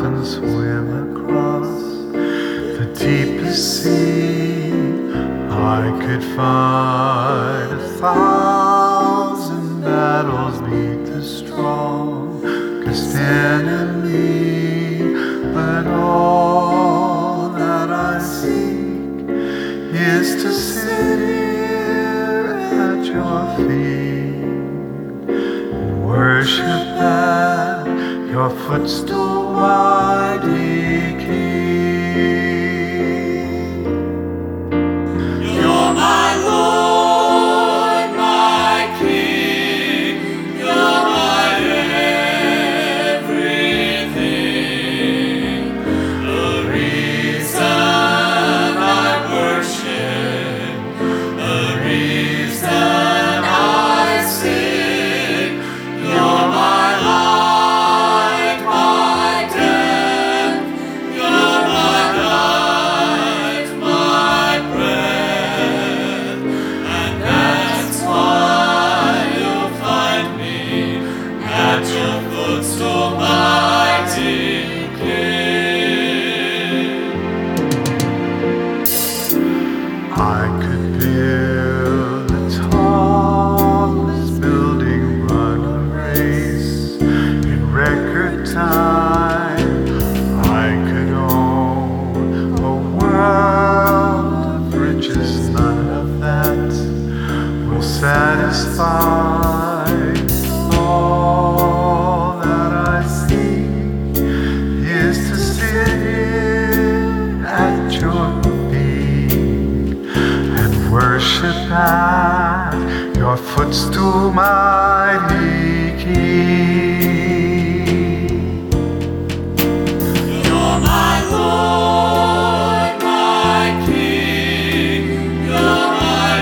mountain swim across the deepest sea. I could fight 1,000 battles, meet the strongest enemy, but all that I seek is to sit here at your feet and worship at your footstool, mighty King. You're my Lord, my King. You're my everything. The reason I worship, the reason I sing. You're my light, my death. You're my life, my breath. And that's why you'll find me at your footstool, mighty King. I could build the tallest building, run a race in record time. I could own a world of riches, none of that will satisfy. All that I seek is to sit here at your feet and worship at your footstool, mighty King. You're my Lord, my King. You're my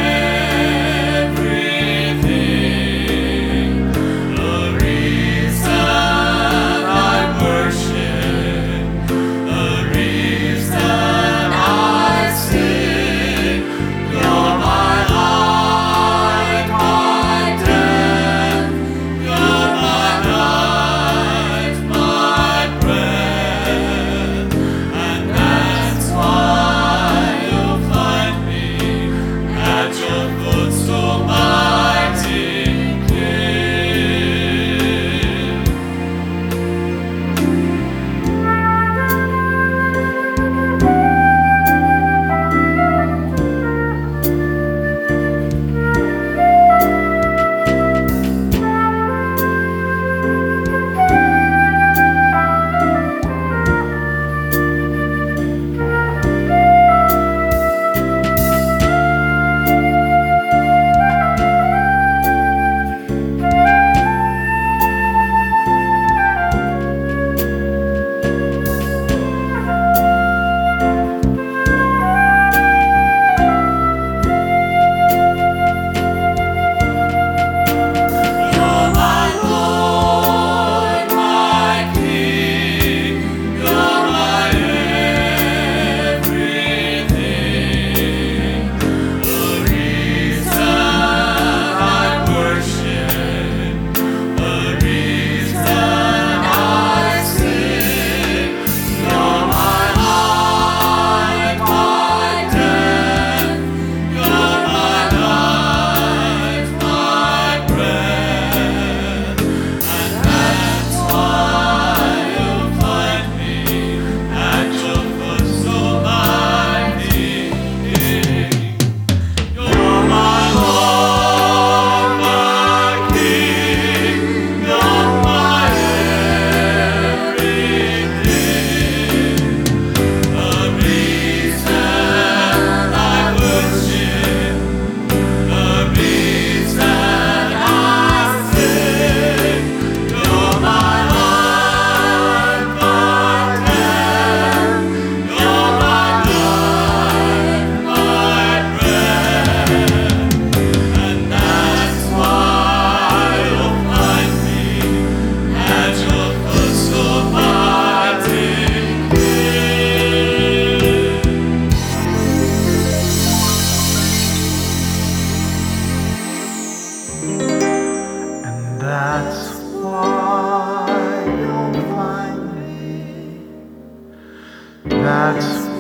everything. The reason I worship, the reason I sing. You're my light, my death. You're my life, my breath. And that's why That's